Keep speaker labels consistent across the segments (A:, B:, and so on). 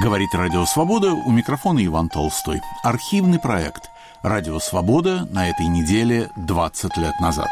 A: Говорит Радио Свобода, у микрофона Иван Толстой. Архивный проект «Радио Свобода» на этой неделе 20 лет назад.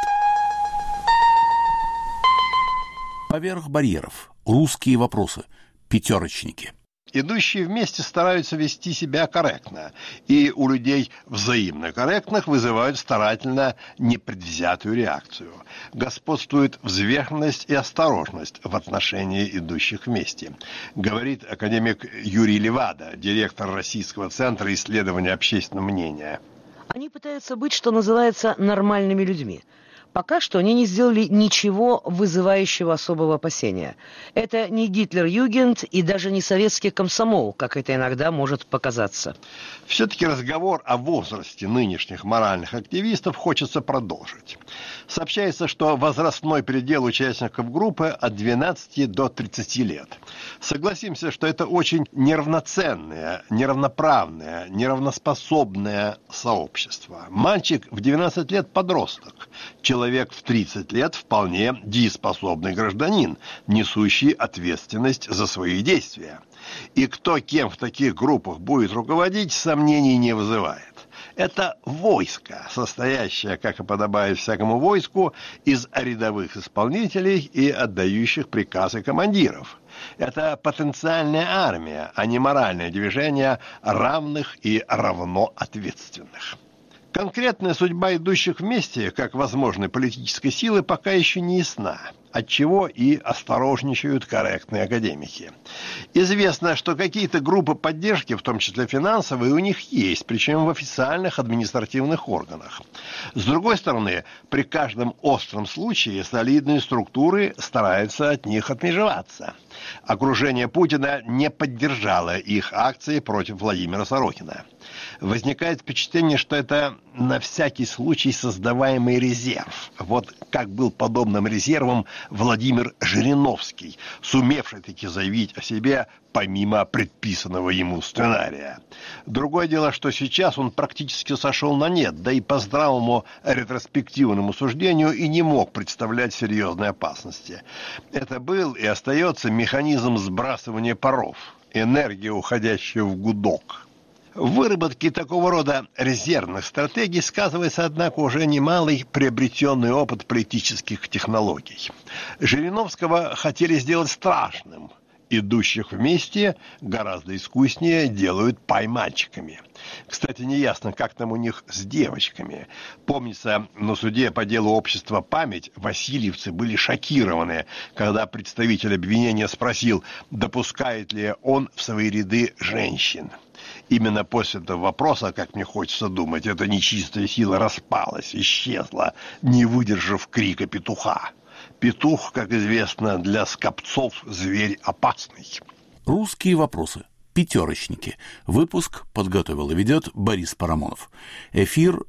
A: Поверх барьеров. Русские вопросы. Пятерочники.
B: Идущие вместе стараются вести себя корректно, и у людей взаимно корректных вызывают старательно непредвзятую реакцию. Господствует взвешенность и осторожность в отношении идущих вместе, говорит академик Юрий Левада, директор Российского центра исследования общественного мнения.
C: Они пытаются быть, что называется, нормальными людьми. Пока что они не сделали ничего вызывающего особого опасения. Это не Гитлер-Югенд и даже не советский комсомол, как это иногда может показаться.
B: Все-таки разговор о возрасте нынешних моральных активистов хочется продолжить. Сообщается, что возрастной предел участников группы от 12 до 30 лет. Согласимся, что это очень неравноценное, неравноправное, неравноспособное сообщество. Мальчик в 12 лет подросток. Человек в 30 лет вполне дееспособный гражданин, несущий ответственность за свои действия. И кто кем в таких группах будет руководить, сомнений не вызывает. Это войско, состоящее, как и подобает всякому войску, из рядовых исполнителей и отдающих приказы командиров. Это потенциальная армия, а не моральное движение равных и равно ответственных. Конкретная судьба идущих вместе, как возможной политической силы, пока еще не ясна, отчего и осторожничают корректные академики. Известно, что какие-то группы поддержки, в том числе финансовые, у них есть, причем в официальных административных органах. С другой стороны, при каждом остром случае солидные структуры стараются от них отмежеваться. Окружение Путина не поддержало их акции против Владимира Сорокина. Возникает впечатление, что это на всякий случай создаваемый резерв. Вот как был подобным резервом Владимир Жириновский, сумевший таки заявить о себе помимо предписанного ему сценария. Другое дело, что сейчас он практически сошел на нет, да и по здравому ретроспективному суждению и не мог представлять серьезной опасности. Это был и остается механизм сбрасывания паров, энергия, уходящая в гудок. В выработке такого рода резервных стратегий сказывается, однако, уже немалый приобретенный опыт политических технологий. Жириновского хотели сделать страшным. Идущих вместе гораздо искуснее делают пай-мальчиками. Кстати, неясно, как там у них с девочками. Помнится, на суде по делу общества «Память» васильевцы были шокированы, когда представитель обвинения спросил, допускает ли он в свои ряды женщин. Именно после этого вопроса, как мне хочется думать, эта нечистая сила распалась, исчезла, не выдержав крика петуха. Петух, как известно, для скопцов зверь опасный.
A: Русские вопросы. Пятерочники. Выпуск подготовил и ведет Борис Парамонов. Эфир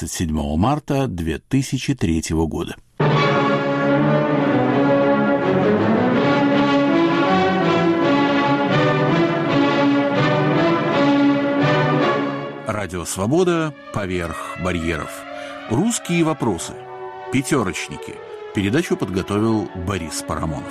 A: 27 марта 2003 года. Радио Свобода. Поверх барьеров. Русские вопросы. Пятерочники. Передачу подготовил Борис Парамонов.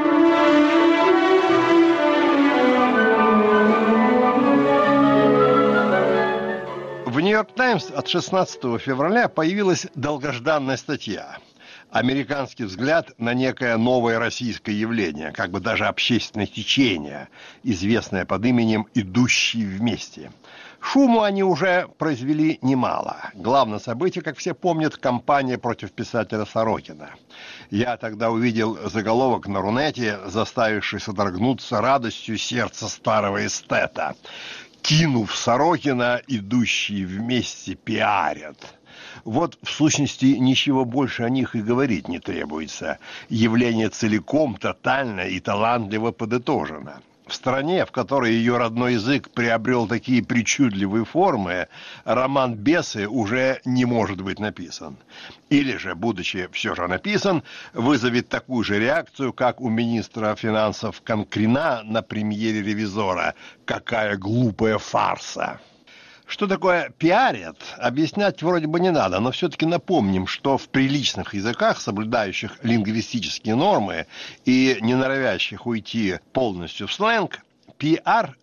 B: В «Нью-Йорк Таймс» от 16 февраля появилась долгожданная статья. Американский взгляд на некое новое российское явление, как бы даже общественное течение, известное под именем «Идущие вместе». Шуму они уже произвели немало. Главное событие, как все помнят, кампания против писателя Сорокина. Я тогда увидел заголовок на Рунете, заставивший содрогнуться радостью сердца старого эстета. «Кинув Сорокина, идущие вместе пиарят». Вот, в сущности, ничего больше о них и говорить не требуется. Явление целиком, тотально и талантливо подытожено. В стране, в которой ее родной язык приобрел такие причудливые формы, роман «Бесы» уже не может быть написан. Или же, будучи все же написан, вызовет такую же реакцию, как у министра финансов Конкрина на премьере «Ревизора». Какая глупая фарса! Что такое пиарят, объяснять вроде бы не надо, но все-таки напомним, что в приличных языках, соблюдающих лингвистические нормы и не норовящих уйти полностью в сленг, пиар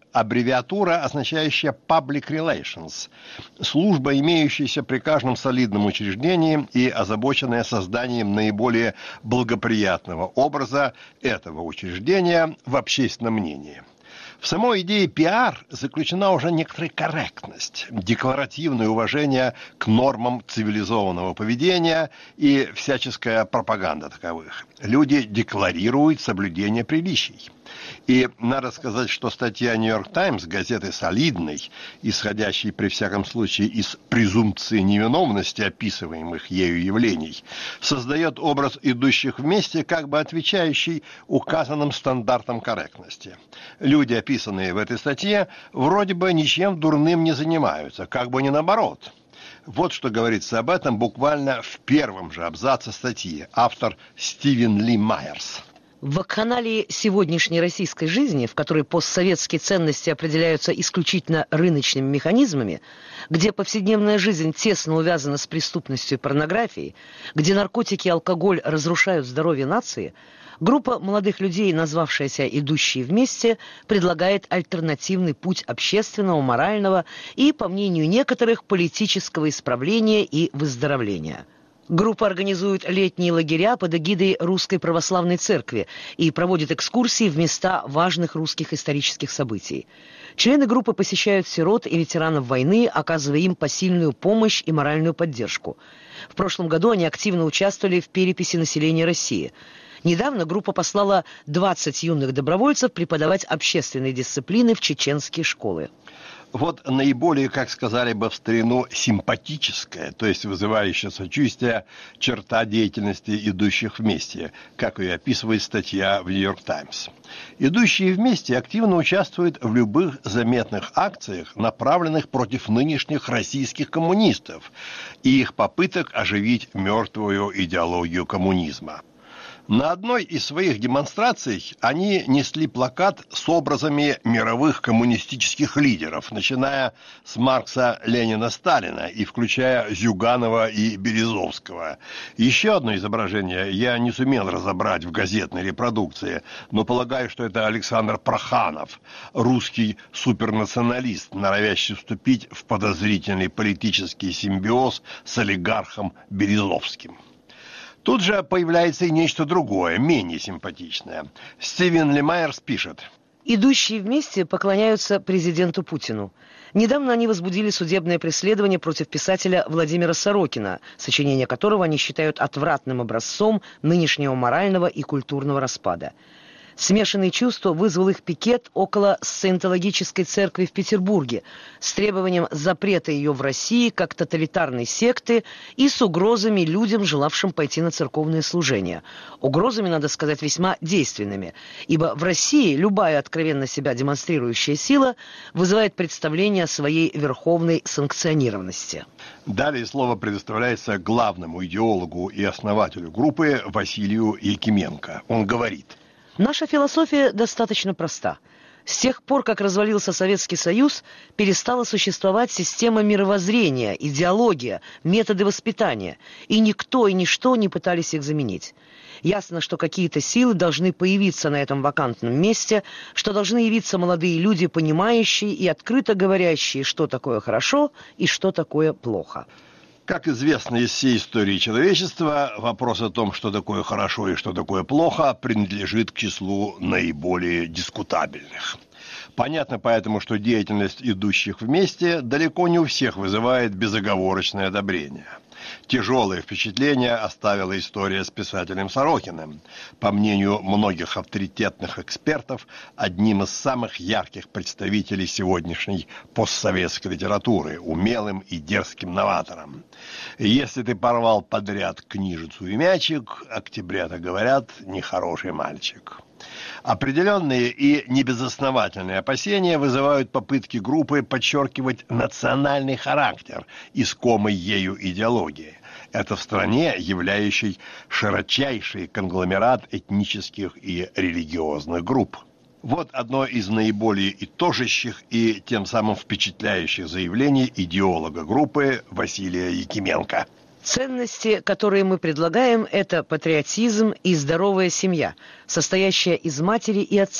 B: аббревиатура, означающая Public Relations, служба, имеющаяся при каждом солидном учреждении и озабоченная созданием наиболее благоприятного образа этого учреждения в общественном мнении. В самой идее пиар заключена уже некоторая корректность, декларативное уважение к нормам цивилизованного поведения и всяческая пропаганда таковых. Люди декларируют соблюдение приличий. И надо сказать, что статья «Нью-Йорк Таймс», газеты солидной, исходящей при всяком случае из презумпции невиновности описываемых ею явлений, создает образ идущих вместе, как бы отвечающий указанным стандартам корректности. Люди, описанные в этой статье, вроде бы ничем дурным не занимаются, как бы не наоборот. Вот что говорится об этом буквально в первом же абзаце статьи. Автор Стивен Ли Майерс.
C: В вакханалии сегодняшней российской жизни, в которой постсоветские ценности определяются исключительно рыночными механизмами, где повседневная жизнь тесно увязана с преступностью и порнографией, где наркотики и алкоголь разрушают здоровье нации, группа молодых людей, назвавшаяся «Идущие вместе», предлагает альтернативный путь общественного, морального и, по мнению некоторых, политического исправления и выздоровления. Группа организует летние лагеря под эгидой Русской Православной Церкви и проводит экскурсии в места важных русских исторических событий. Члены группы посещают сирот и ветеранов войны, оказывая им посильную помощь и моральную поддержку. В прошлом году они активно участвовали в переписи населения России. Недавно группа послала 20 юных добровольцев преподавать общественные дисциплины в чеченские школы.
B: Вот наиболее, как сказали бы в старину, симпатическая, то есть вызывающая сочувствие, черта деятельности идущих вместе, как ее описывает статья в «Нью-Йорк Таймс». Идущие вместе активно участвуют в любых заметных акциях, направленных против нынешних российских коммунистов и их попыток оживить мертвую идеологию коммунизма. На одной из своих демонстраций они несли плакат с образами мировых коммунистических лидеров, начиная с Маркса, Ленина, Сталина и включая Зюганова и Березовского. Еще одно изображение я не сумел разобрать в газетной репродукции, но полагаю, что это Александр Проханов, русский супернационалист, норовящий вступить в подозрительный политический симбиоз с олигархом Березовским. Тут же появляется и нечто другое, менее симпатичное. Стивен Ли Майерс пишет.
C: Идущие вместе поклоняются президенту Путину. Недавно они возбудили судебное преследование против писателя Владимира Сорокина, сочинение которого они считают отвратным образцом нынешнего морального и культурного распада. Смешанные чувства вызвал их пикет около сциентологической церкви в Петербурге с требованием запрета ее в России как тоталитарной секты и с угрозами людям, желавшим пойти на церковное служение. Угрозами, надо сказать, весьма действенными, ибо в России любая откровенно себя демонстрирующая сила вызывает представление о своей верховной санкционированности.
B: Далее слово предоставляется главному идеологу и основателю группы Василию Якименко. Он говорит.
C: Наша философия достаточно проста. С тех пор, как развалился Советский Союз, перестала существовать система мировоззрения, идеология, методы воспитания, и никто и ничто не пытались их заменить. Ясно, что какие-то силы должны появиться на этом вакантном месте, что должны явиться молодые люди, понимающие и открыто говорящие, что такое хорошо и что такое плохо.
B: Как известно из всей истории человечества, вопрос о том, что такое хорошо и что такое плохо, принадлежит к числу наиболее дискутабельных. Понятно поэтому, что деятельность идущих вместе далеко не у всех вызывает безоговорочное одобрение. Тяжелое впечатление оставила история с писателем Сорокиным. По мнению многих авторитетных экспертов, одним из самых ярких представителей сегодняшней постсоветской литературы, умелым и дерзким новатором. Если ты порвал подряд книжицу и мячик, октябрята говорят, нехороший мальчик. Определенные и небезосновательные опасения вызывают попытки группы подчеркивать национальный характер искомой ею идеологии. Это в стране, являющей широчайший конгломерат этнических и религиозных групп. Вот одно из наиболее итожащих и тем самым впечатляющих заявлений идеолога группы Василия Якименко.
C: Ценности, которые мы предлагаем, это патриотизм и здоровая семья, состоящая из матери и отца,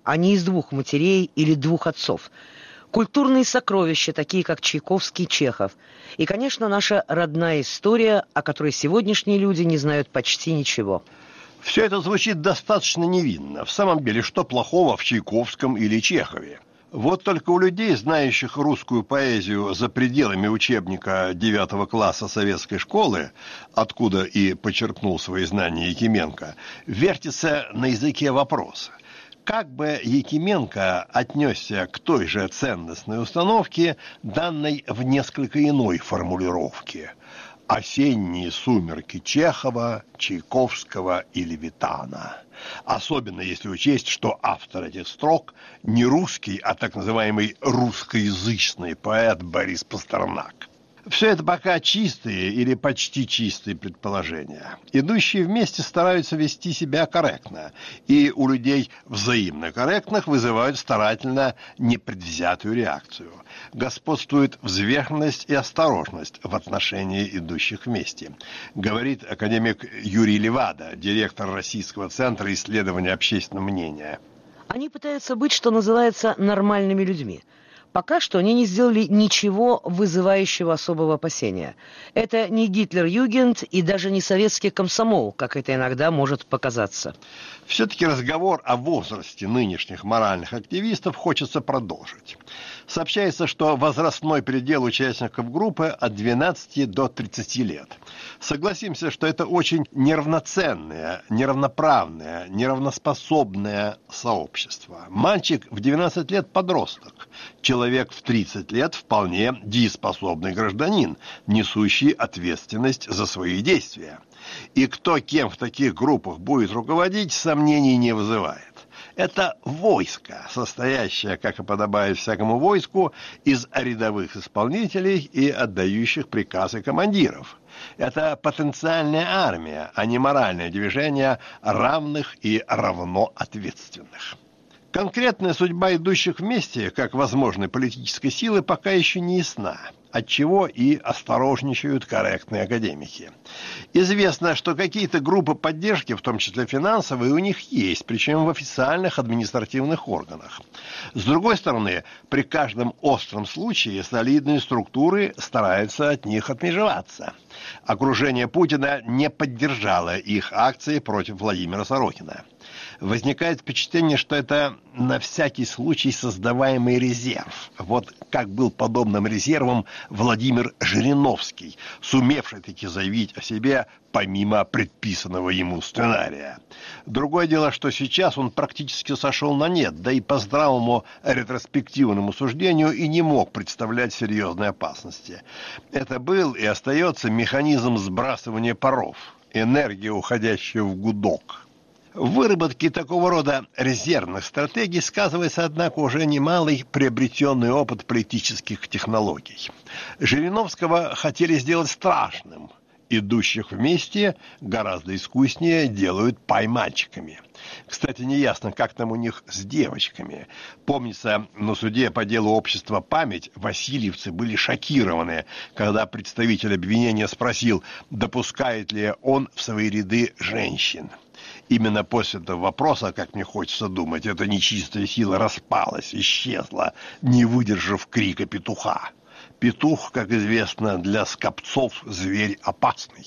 C: а не из двух матерей или двух отцов. Культурные сокровища, такие как Чайковский, Чехов. И, конечно, наша родная история, о которой сегодняшние люди не знают почти ничего.
B: Все это звучит достаточно невинно. В самом деле, что плохого в Чайковском или Чехове? Вот только у людей, знающих русскую поэзию за пределами учебника 9 класса советской школы, откуда и почерпнул свои знания Якименко, вертится на языке вопрос. Как бы Якименко отнесся к той же ценностной установке, данной в несколько иной формулировке? «Осенние сумерки Чехова, Чайковского и Левитана». Особенно если учесть, что автор этих строк не русский, а так называемый русскоязычный поэт Борис Пастернак. Все это пока чистые или почти чистые предположения. Идущие вместе стараются вести себя корректно, и у людей взаимно корректных вызывают старательно непредвзятую реакцию. Господствует взвешенность и осторожность в отношении идущих вместе, говорит академик Юрий Левада, директор Российского центра исследования общественного мнения.
C: Они пытаются быть, что называется, нормальными людьми. Пока что они не сделали ничего вызывающего особого опасения. Это не Гитлер-Югент и даже не советский комсомол, как это иногда может показаться.
B: Все-таки разговор о возрасте нынешних моральных активистов хочется продолжить. Сообщается, что возрастной предел участников группы от 12 до 30 лет. Согласимся, что это очень неравноценное, неравноправное, неравноспособное сообщество. Мальчик в 12 лет подросток. Человек в 30 лет вполне дееспособный гражданин, несущий ответственность за свои действия. И кто кем в таких группах будет руководить, сомнений не вызывает. Это войско, состоящее, как и подобает всякому войску, из рядовых исполнителей и отдающих приказы командиров. Это потенциальная армия, а не моральное движение равных и равно ответственных. Конкретная судьба идущих вместе, как возможной политической силы, пока еще не ясна, отчего и осторожничают корректные академики. Известно, что какие-то группы поддержки, в том числе финансовые, у них есть, причем в официальных административных органах. С другой стороны, при каждом остром случае солидные структуры стараются от них отмежеваться. Окружение Путина не поддержало их акции против Владимира Сорокина. Возникает впечатление, что это на всякий случай создаваемый резерв. Вот как был подобным резервом Владимир Жириновский, сумевший таки заявить о себе помимо предписанного ему сценария. Другое дело, что сейчас он практически сошел на нет, да и по здравому ретроспективному суждению и не мог представлять серьезной опасности. Это был и остается механизм сбрасывания паров, энергия, уходящая в гудок. В выработке такого рода резервных стратегий сказывается, однако, уже немалый приобретенный опыт политических технологий. Жириновского хотели сделать страшным. Идущих вместе гораздо искуснее делают пай-мальчиками. Кстати, неясно, как там у них с девочками. Помнится, на суде по делу общества «Память» васильевцы были шокированы, когда представитель обвинения спросил, допускает ли он в свои ряды женщин. Именно после этого вопроса, как мне хочется думать, эта нечистая сила распалась, исчезла, не выдержав крика петуха. Петух, как известно, для скопцов зверь опасный.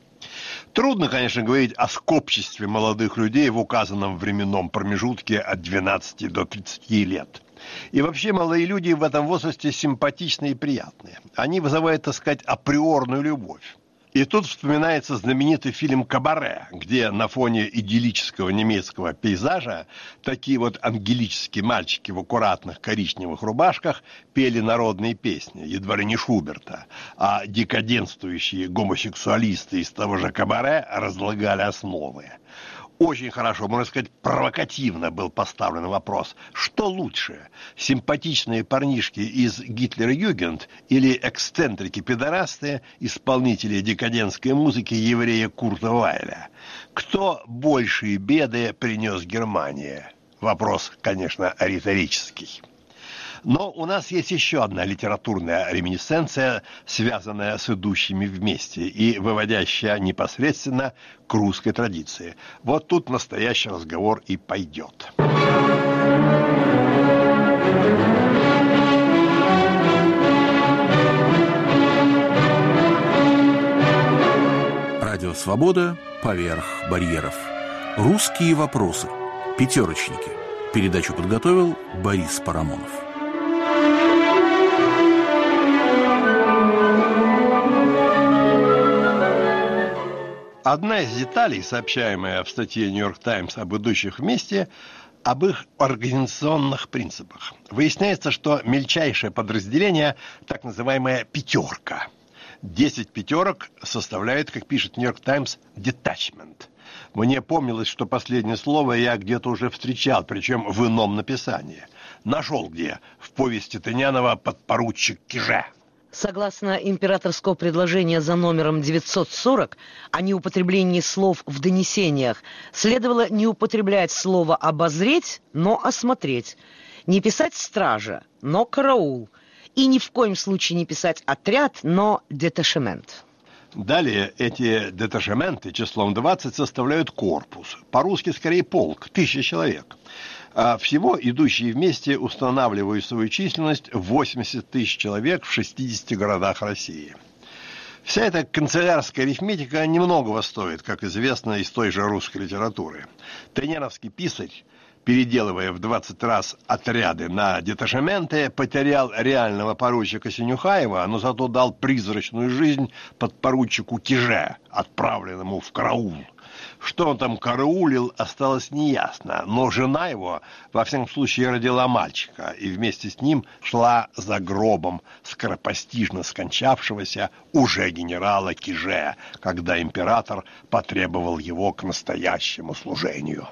B: Трудно, конечно, говорить о скопчестве молодых людей в указанном временном промежутке от 12 до 30 лет. И вообще молодые люди в этом возрасте симпатичные и приятные. Они вызывают, так сказать, априорную любовь. И тут вспоминается знаменитый фильм «Кабаре», где на фоне идиллического немецкого пейзажа такие вот ангелические мальчики в аккуратных коричневых рубашках пели народные песни, едва ли не Шуберта, а декаденствующие гомосексуалисты из того же «Кабаре» разлагали основы. Очень хорошо, можно сказать, провокативно был поставлен вопрос, что лучше, симпатичные парнишки из Гитлер-Югент или эксцентрики-педорасты, исполнители декадентской музыки еврея Курта Вайля? Кто большие беды принес Германии? Вопрос, конечно, риторический. Но у нас есть еще одна литературная реминисценция, связанная с идущими вместе и выводящая непосредственно к русской традиции. Вот тут настоящий разговор и пойдет.
A: «Свобода» поверх барьеров. Русские вопросы. Пятерочники. Передачу подготовил Борис Парамонов.
B: Одна из деталей, сообщаемая в статье «Нью-Йорк Таймс» об идущих вместе, об их организационных принципах. Выясняется, что мельчайшее подразделение – так называемая «пятерка». 10 пятерок составляют, как пишет «Нью-Йорк Таймс», «detachment». Мне помнилось, что последнее слово я где-то уже встречал, причем в ином написании. Нашел где? В повести Тынянова «Подпоручик Киже».
C: Согласно императорского предложения за номером 940 о неупотреблении слов в донесениях, следовало не употреблять слово «обозреть», но «осмотреть», не писать «стража», но «караул», и ни в коем случае не писать «отряд», но «деташемент».
B: Далее эти деташементы числом 20 составляют корпус. По-русски скорее полк, 1000 человек. А всего идущие вместе устанавливают свою численность в 80 тысяч человек в 60 городах России. Вся эта канцелярская арифметика немногого стоит, как известно из той же русской литературы. Тыненовский писарь, переделывая в 20 раз отряды на деташементы, потерял реального поручика Синюхаева, но зато дал призрачную жизнь подпоручику Киже, отправленному в караул. Что он там караулил, осталось неясно, но жена его, во всяком случае, родила мальчика, и вместе с ним шла за гробом скоропостижно скончавшегося уже генерала Киже, когда император потребовал его к настоящему служению.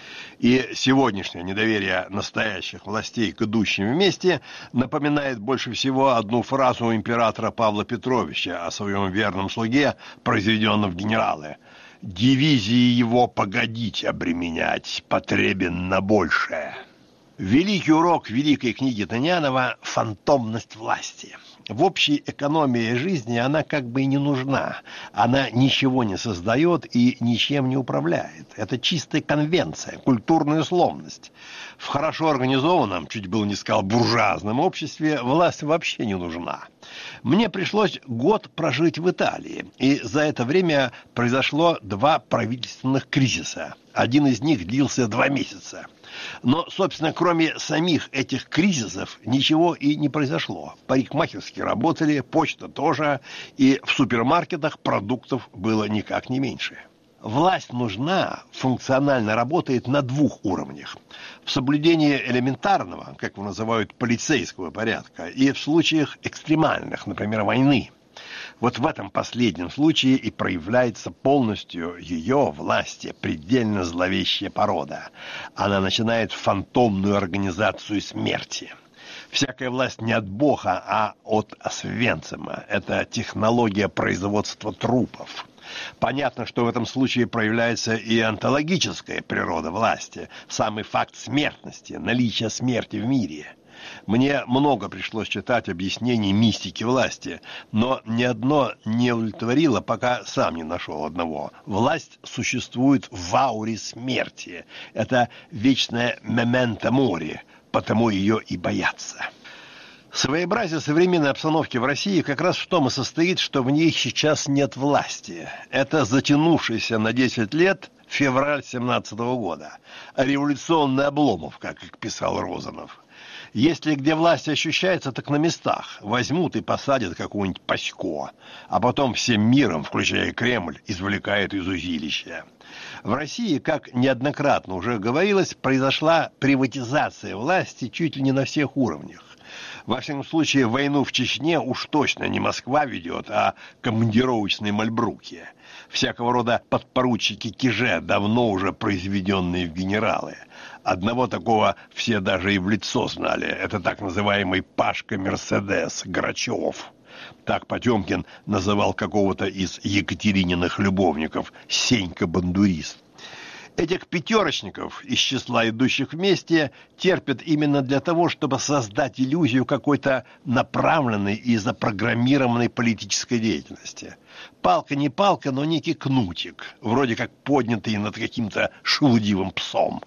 B: И сегодняшнее недоверие настоящих властей к идущим вместе напоминает больше всего одну фразу императора Павла Петровича о своем верном слуге, произведенном в генералы. «Дивизии его погодить обременять, потребен на большее». Великий урок великой книги Тынянова – фантомность власти. В общей экономии жизни она как бы и не нужна. Она ничего не создает и ничем не управляет. Это чистая конвенция, культурная условность. В хорошо организованном, чуть было не сказал, буржуазном обществе власть вообще не нужна. Мне пришлось год прожить в Италии, и за это время произошло 2 правительственных кризиса. Один из них длился 2 месяца. Но, собственно, кроме самих этих кризисов ничего и не произошло. Парикмахерские работали, почта тоже, и в супермаркетах продуктов было никак не меньше. Власть нужна, функционально работает на 2 уровнях. В соблюдении элементарного, как его называют, полицейского порядка, и в случаях экстремальных, например, войны. Вот в этом последнем случае и проявляется полностью ее власти, предельно зловещая порода. Она начинает фантомную организацию смерти. Всякая власть не от Бога, а от Освенцима. Это технология производства трупов. Понятно, что в этом случае проявляется и онтологическая природа власти, самый факт смертности, наличие смерти в мире. Мне много пришлось читать объяснений мистики власти, но ни одно не удовлетворило, пока сам не нашел одного. Власть существует в ауре смерти. Это вечное мементо мори, потому ее и боятся. Своеобразие современной обстановки в России как раз в том и состоит, что в ней сейчас нет власти. Это затянувшийся на 10 лет февраль 1917 года. Революционный Обломов, как писал Розанов. Если где власть ощущается, так на местах. Возьмут и посадят какую-нибудь Пасько, а потом всем миром, включая Кремль, извлекают из узилища. В России, как неоднократно уже говорилось, произошла приватизация власти чуть ли не на всех уровнях. Во всяком случае, войну в Чечне уж точно не Москва ведет, а командировочные мальбруки. Всякого рода подпоручики Киже, давно уже произведенные в генералы. Одного такого все даже и в лицо знали. Это так называемый Пашка Мерседес, Грачев. Так Потемкин называл какого-то из Екатерининых любовников, Сенька-бандурист. Этих пятерочников из числа идущих вместе терпят именно для того, чтобы создать иллюзию какой-то направленной и запрограммированной политической деятельности. Палка не палка, но некий кнутик, вроде как поднятый над каким-то шелудивым псом.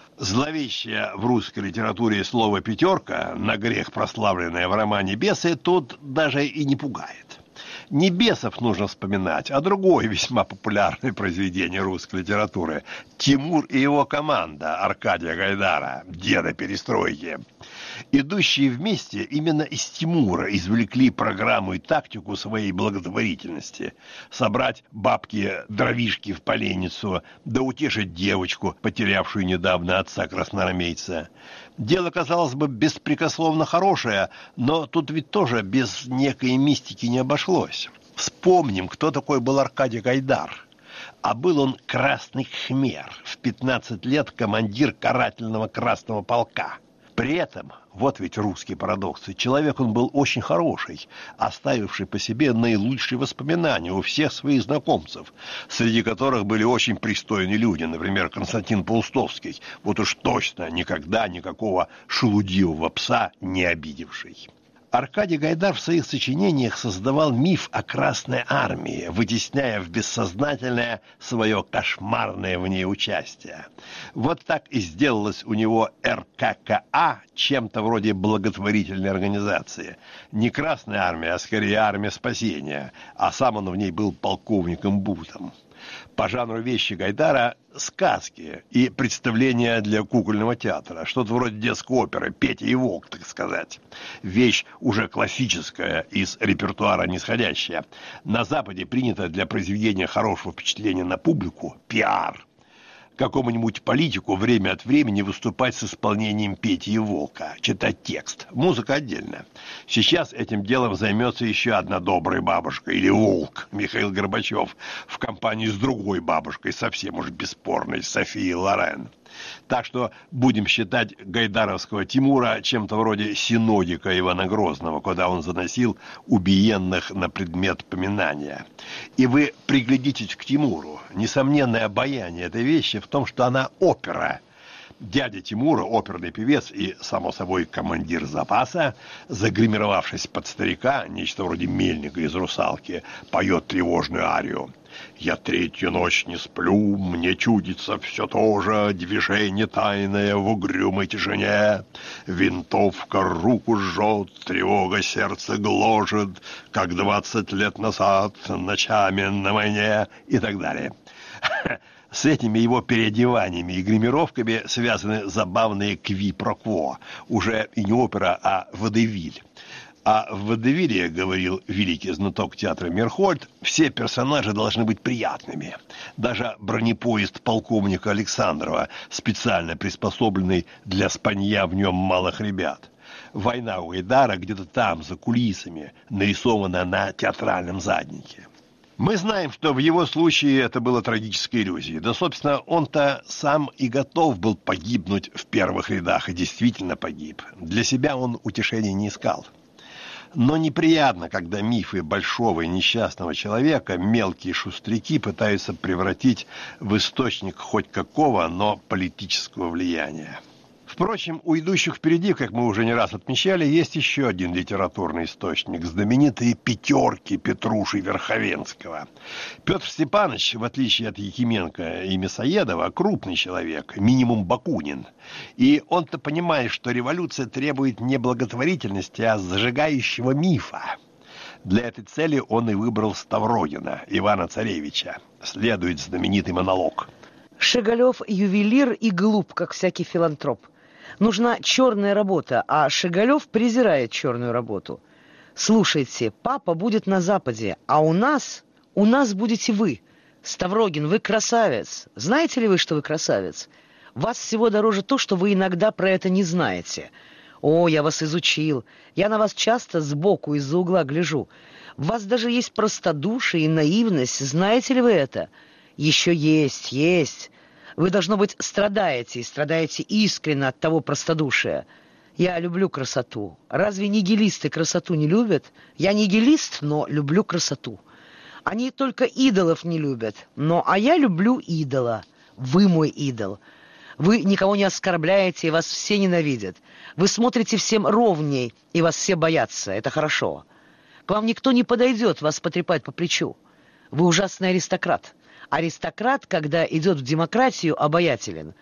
B: Зловещее в русской литературе слово «пятерка», на грех прославленное в романе «Бесы», тут даже и не пугает. Не «Бесов» нужно вспоминать, а другое весьма популярное произведение русской литературы «Тимур и его команда» Аркадия Гайдара, деда перестройки. Идущие вместе именно из Тимура извлекли программу и тактику своей благотворительности. Собрать бабки-дровишки в поленницу, да утешить девочку, потерявшую недавно отца красноармейца. Дело, казалось бы, беспрекословно хорошее, но тут ведь тоже без некой мистики не обошлось. Вспомним, кто такой был Аркадий Гайдар. А был он красный хмер, в 15 лет командир карательного Красного полка. При этом, вот ведь русский парадокс, человек он был очень хороший, оставивший по себе наилучшие воспоминания у всех своих знакомцев, среди которых были очень пристойные люди, например, Константин Паустовский, вот уж точно никогда никакого шелудивого пса не обидевший. Аркадий Гайдар в своих сочинениях создавал миф о Красной армии, вытесняя в бессознательное свое кошмарное в ней участие. Вот так и сделалось у него РККА чем-то вроде благотворительной организации. Не Красная армия, а скорее армия спасения, а сам он в ней был полковником Бутом. По жанру вещи Гайдара сказки и представления для кукольного театра. Что-то вроде детской оперы «Петя и волк», так сказать. Вещь уже классическая, из репертуара нисходящая. На Западе принято для произведения хорошего впечатления на публику пиар. Какому-нибудь политику время от времени выступать с исполнением Пети и волка, читать текст, музыка отдельно. Сейчас этим делом займется еще одна добрая бабушка, или волк, Михаил Горбачев, в компании с другой бабушкой, совсем уж бесспорной, Софией Лорен. Так что будем считать гайдаровского Тимура чем-то вроде синодика Ивана Грозного, куда он заносил убиенных на предмет поминания. И вы приглядитесь к Тимуру. Несомненное обаяние этой вещи в том, что она опера. Дядя Тимура, оперный певец и, само собой, командир запаса, загримировавшись под старика, нечто вроде мельника из «Русалки», поет тревожную арию. «Я третью ночь не сплю, мне чудится все то же, движение тайное в угрюмой тишине. Винтовка руку жжет, тревога сердце гложет, как 20 лет назад ночами на войне» и так далее. С этими его переодеваниями и гримировками связаны забавные кви-про-кво. Уже и не опера, а водевиль. А в водевиле, говорил великий знаток театра Мирхольд, все персонажи должны быть приятными. Даже бронепоезд полковника Александрова, специально приспособленный для спанья в нем малых ребят. Война у Гайдара где-то там, за кулисами, нарисована на театральном заднике. Мы знаем, что в его случае это было трагической иллюзией. Да, собственно, он-то сам и готов был погибнуть в первых рядах, и действительно погиб. Для себя он утешения не искал. Но неприятно, когда мифы большого и несчастного человека мелкие шустряки пытаются превратить в источник хоть какого, но политического влияния. Впрочем, у идущих впереди, как мы уже не раз отмечали, есть еще один литературный источник – знаменитые «пятерки» Петруши Верховенского. Петр Степанович, в отличие от Якименко и Мясоедова, крупный человек, минимум Бакунин. И он-то понимает, что революция требует не благотворительности, а зажигающего мифа. Для этой цели он и выбрал Ставрогина, Ивана Царевича. Следует знаменитый монолог.
C: Шеголев ювелир и глуп, как всякий филантроп. Нужна черная работа, а Шеголев презирает черную работу. Слушайте, папа будет на Западе, а у нас будете вы. Ставрогин, вы красавец. Знаете ли вы, что вы красавец? Вас всего дороже то, что вы иногда про это не знаете. О, я вас изучил. Я на вас часто сбоку из-за угла гляжу. В вас даже есть простодушие и наивность. Знаете ли вы это? Еще есть. Вы, должно быть, страдаете искренне от того простодушия. Я люблю красоту. Разве нигилисты красоту не любят? Я нигилист, но люблю красоту. Они только идолов не любят. А я люблю идола. Вы мой идол. Вы никого не оскорбляете, и вас все ненавидят. Вы смотрите всем ровней, и вас все боятся. Это хорошо. К вам никто не подойдет вас потрепать по плечу. Вы ужасный аристократ. Аристократ, когда идет в демократию, обаятелен.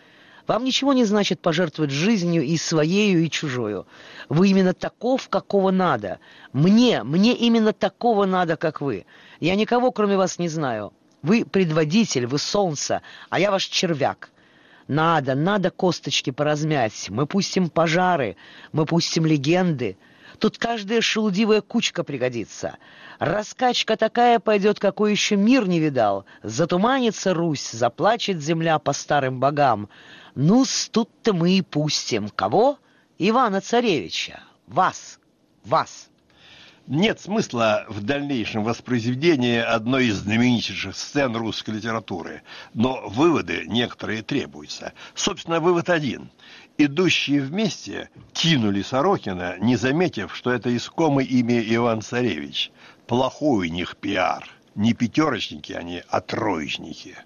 C: Вам ничего не значит пожертвовать жизнью и своею, и чужою. Вы именно таков, какого надо. Мне именно такого надо, как вы. Я никого, кроме вас, не знаю. Вы предводитель, вы солнце, а я ваш червяк. Надо косточки поразмять. Мы пустим пожары, мы пустим легенды. Тут каждая шелудивая кучка пригодится. Раскачка такая пойдет, какой еще мир не видал. Затуманится Русь, заплачет земля по старым богам. Ну-с, тут-то мы и пустим. Кого? Ивана-Царевича. Вас.
B: Нет смысла в дальнейшем воспроизведении одной из знаменитейших сцен русской литературы, но выводы некоторые требуются. Собственно, вывод один. Идущие вместе кинули Сорокина, не заметив, что это искомый ими Иван-Царевич. Плохой у них пиар. Не пятерочники они, а троечники.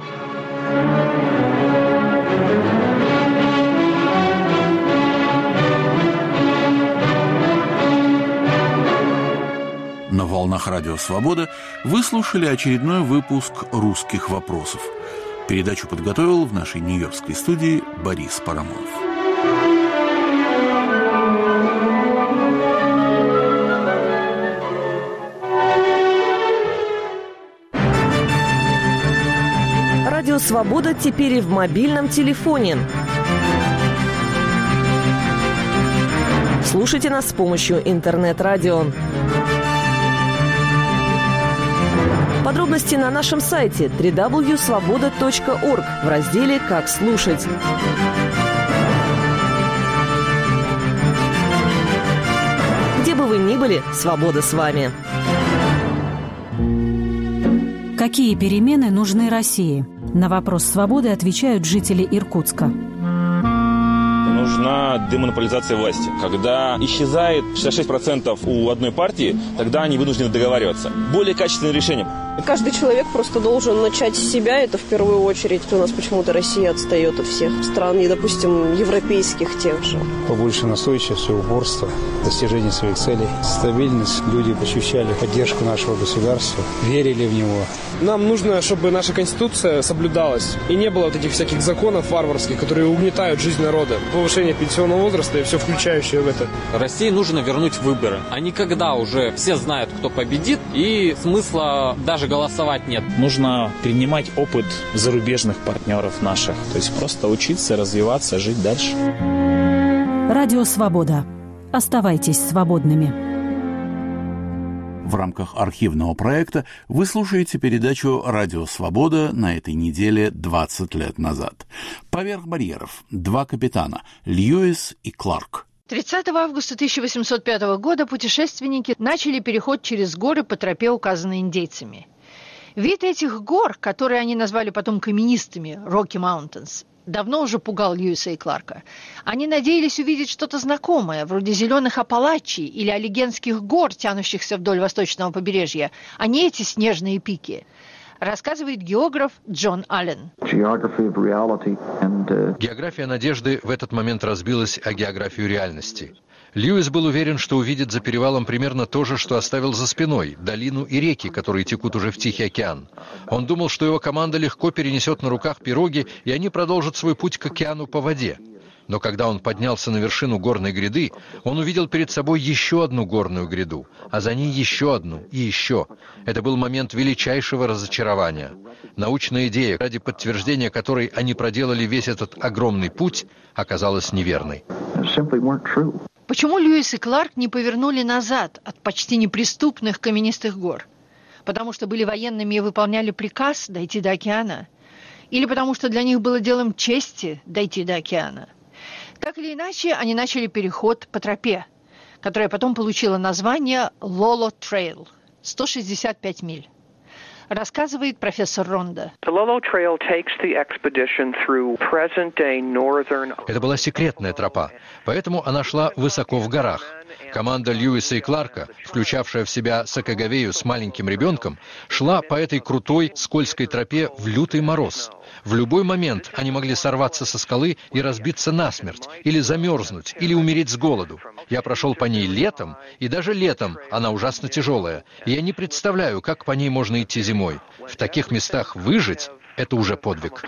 A: На волнах Радио Свобода вы слушали очередной выпуск «Русских вопросов». Передачу подготовил в нашей нью-йоркской студии Борис Парамонов.
D: Радио Свобода теперь и в мобильном телефоне. Слушайте нас с помощью интернет-радио. Подробности на нашем сайте www.svoboda.org в разделе «Как слушать». Где бы вы ни были, свобода с вами.
E: Какие перемены нужны России? На вопрос «Свободы» отвечают жители Иркутска.
F: Нужна демонополизация власти. Когда исчезает 66% у одной партии, тогда они вынуждены договариваться. Более качественное решение.
G: Каждый человек просто должен начать с себя, это в первую очередь. У нас почему-то Россия отстает от всех стран, и, допустим, европейских тех же.
H: Побольше настойчивости, упорства, достижения своих целей, стабильность. Люди ощущали поддержку нашего государства, верили в него.
I: Нам нужно, чтобы наша Конституция соблюдалась, и не было вот этих всяких законов варварских, которые угнетают жизнь народа. Повышение пенсионного возраста и все включающее в это.
J: России нужно вернуть выборы. А не когда уже все знают, кто победит, и смысла даже голосовать нет.
K: Нужно перенимать опыт зарубежных партнеров наших. То есть просто учиться, развиваться, жить дальше.
E: Радио Свобода. Оставайтесь свободными.
A: В рамках архивного проекта вы слушаете передачу «Радио Свобода» на этой неделе 20 лет назад. «Поверх барьеров» два капитана – Льюис и Кларк.
L: 30 августа 1805 года путешественники начали переход через горы по тропе, указанной индейцами. Вид этих гор, которые они назвали потом каменистыми, Rocky Mountains, давно уже пугал Льюиса и Кларка. Они надеялись увидеть что-то знакомое, вроде зеленых Апалачей или Аллегенских гор, тянущихся вдоль восточного побережья, а не эти снежные пики. Рассказывает географ Джон Аллен.
M: География надежды в этот момент разбилась о географию реальности. Льюис был уверен, что увидит за перевалом примерно то же, что оставил за спиной – долину и реки, которые текут уже в Тихий океан. Он думал, что его команда легко перенесет на руках пироги, и они продолжат свой путь к океану по воде. Но когда он поднялся на вершину горной гряды, он увидел перед собой еще одну горную гряду, а за ней еще одну и еще. Это был момент величайшего разочарования. Научная идея, ради подтверждения которой они проделали весь этот огромный путь, оказалась неверной.
L: Почему Льюис и Кларк не повернули назад от почти неприступных каменистых гор? Потому что были военными и выполняли приказ дойти до океана? Или потому что для них было делом чести дойти до океана? Так или иначе, они начали переход по тропе, которая потом получила название Lolo Trail – 165 миль. Рассказывает профессор Ронда.
M: Это была секретная тропа, поэтому она шла высоко в горах. Команда Льюиса и Кларка, включавшая в себя Сакагавею с маленьким ребенком, шла по этой крутой, скользкой тропе в лютый мороз. В любой момент они могли сорваться со скалы и разбиться насмерть, или замерзнуть, или умереть с голоду. Я прошел по ней летом, и даже летом она ужасно тяжелая. И я не представляю, как по ней можно идти зимой. В таких местах выжить Это уже подвиг.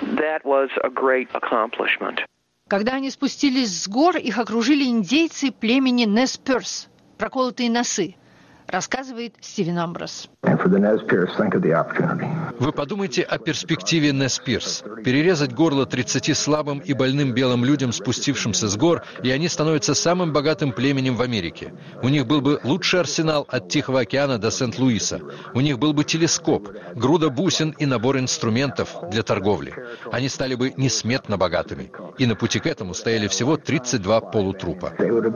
L: Когда они спустились с гор, их окружили индейцы племени Нез Перс, проколотые носы, рассказывает Стивен Амброс.
M: Вы подумайте о перспективе Нез Перс. Перерезать горло 30 слабым и больным белым людям, спустившимся с гор, и они становятся самым богатым племенем в Америке. У них был бы лучший арсенал от Тихого океана до Сент-Луиса. У них был бы телескоп, груда бусин и набор инструментов для торговли. Они стали бы несметно богатыми. И на пути к этому стояли всего 32 полутрупа.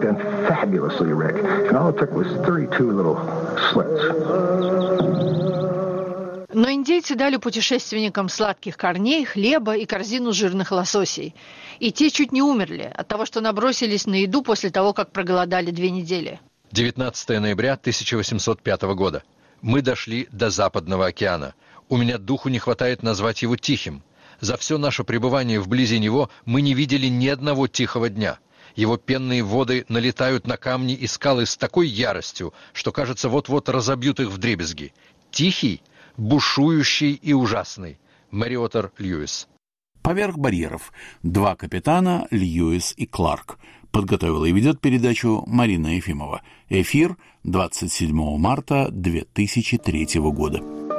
L: Но индейцы дали путешественникам сладких корней, хлеба и корзину жирных лососей. И те чуть не умерли от того, что набросились на еду после того, как проголодали 2 недели.
M: 19 ноября 1805 года. Мы дошли до Западного океана. У меня духу не хватает назвать его тихим. За все наше пребывание вблизи него мы не видели ни одного тихого дня. Его пенные воды налетают на камни и скалы с такой яростью, что, кажется, вот-вот разобьют их вдребезги. Тихий, бушующий и ужасный. Мэриотер Льюис.
A: «Поверх барьеров. 2 капитана, Льюис и Кларк». Подготовила и ведет передачу Марина Ефимова. Эфир 27 марта 2003 года.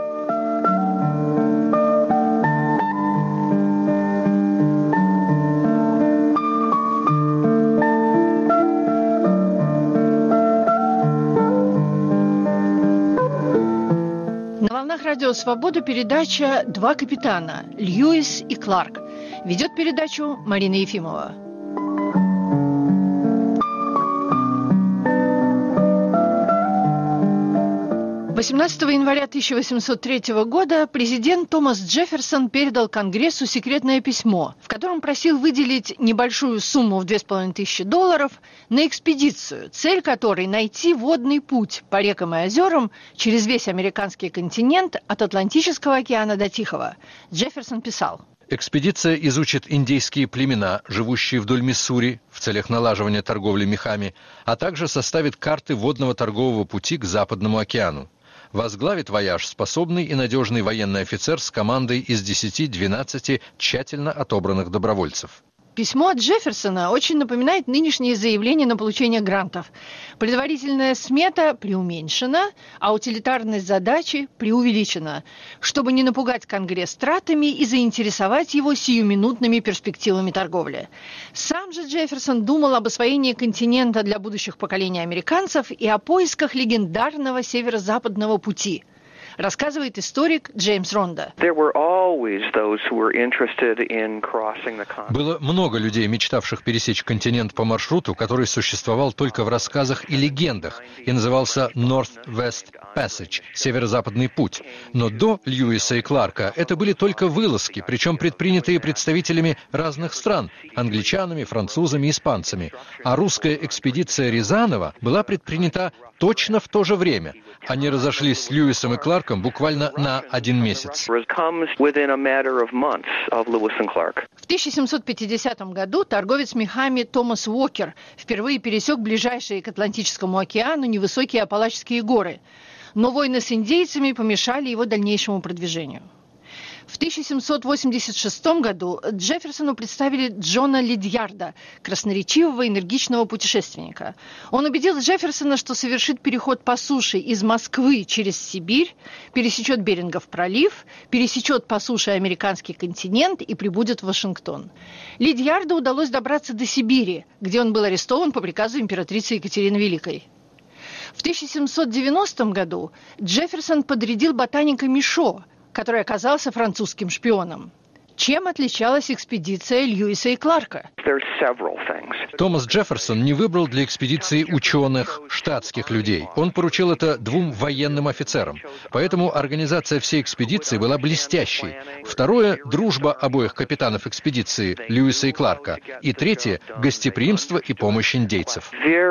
L: Радио «Свобода» передача «Два капитана» Льюис и Кларк. Ведет передачу Марина Ефимова. 18 января 1803 года президент Томас Джефферсон передал Конгрессу секретное письмо, в котором просил выделить небольшую сумму в $2500 на экспедицию, цель которой – найти водный путь по рекам и озерам через весь американский континент от Атлантического океана до Тихого. Джефферсон писал:
M: экспедиция изучит индейские племена, живущие вдоль Миссури, в целях налаживания торговли мехами, а также составит карты водного торгового пути к Западному океану. Возглавит вояж способный и надежный военный офицер с командой из 10-12 тщательно отобранных добровольцев.
L: Письмо от Джефферсона очень напоминает нынешние заявления на получение грантов. Предварительная смета преуменьшена, а утилитарность задачи преувеличена, чтобы не напугать Конгресс тратами и заинтересовать его сиюминутными перспективами торговли. Сам же Джефферсон думал об освоении континента для будущих поколений американцев и о поисках легендарного северо-западного пути. Рассказывает историк Джеймс Ронда.
M: Было много людей, мечтавших пересечь континент по маршруту, который существовал только в рассказах и легендах и назывался North-West Passage – Северо-Западный путь. Но до Льюиса и Кларка это были только вылазки, причем предпринятые представителями разных стран – англичанами, французами, испанцами. А русская экспедиция Рязанова была предпринята точно в то же время. Они разошлись с Льюисом и Кларком буквально на 1 месяц.
L: В 1750 году торговец мехами Томас Уокер впервые пересек ближайшие к Атлантическому океану невысокие Апалачские горы, но войны с индейцами помешали его дальнейшему продвижению. В 1786 году Джефферсону представили Джона Лидьярда, красноречивого энергичного путешественника. Он убедил Джефферсона, что совершит переход по суше из Москвы через Сибирь, пересечет Берингов пролив, пересечет по суше американский континент и прибудет в Вашингтон. Лидьярду удалось добраться до Сибири, где он был арестован по приказу императрицы Екатерины Великой. В 1790 году Джефферсон подрядил ботаника Мишо, который оказался французским шпионом. Чем отличалась экспедиция Льюиса и Кларка?
M: Томас Джефферсон не выбрал для экспедиции ученых, штатских людей. Он поручил это 2 военным офицерам. Поэтому организация всей экспедиции была блестящей. Второе – дружба обоих капитанов экспедиции, Льюиса и Кларка. И третье – гостеприимство и помощь индейцев.